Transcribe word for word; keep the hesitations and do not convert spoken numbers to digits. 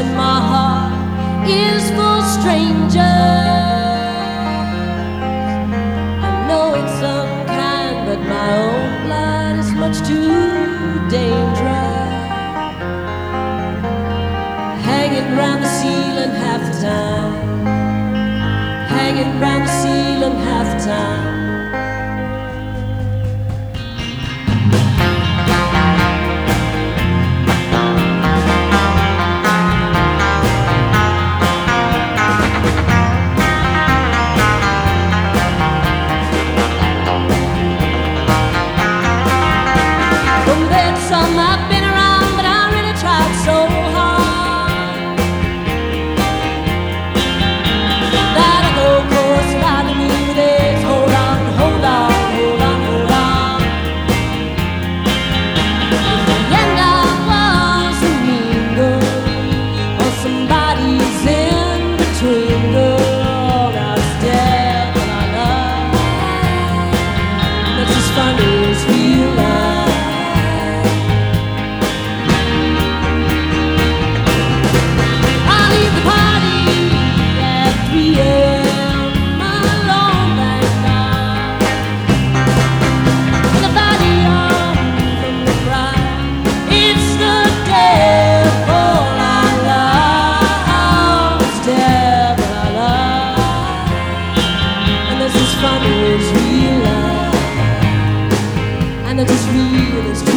in my heart is for strangers. I know it's unkind, but my own blood is much too dangerous. Hanging round the ceiling half the time, hanging round the ceiling half the time. Some I've been around, but I really tried so hard that I go course line to me with it. Hold on, hold on, hold on, hold on. In the end I was a mean girl, or somebody's in between girl. Now it's dead that I love. That's as funny as real love. And it's as real as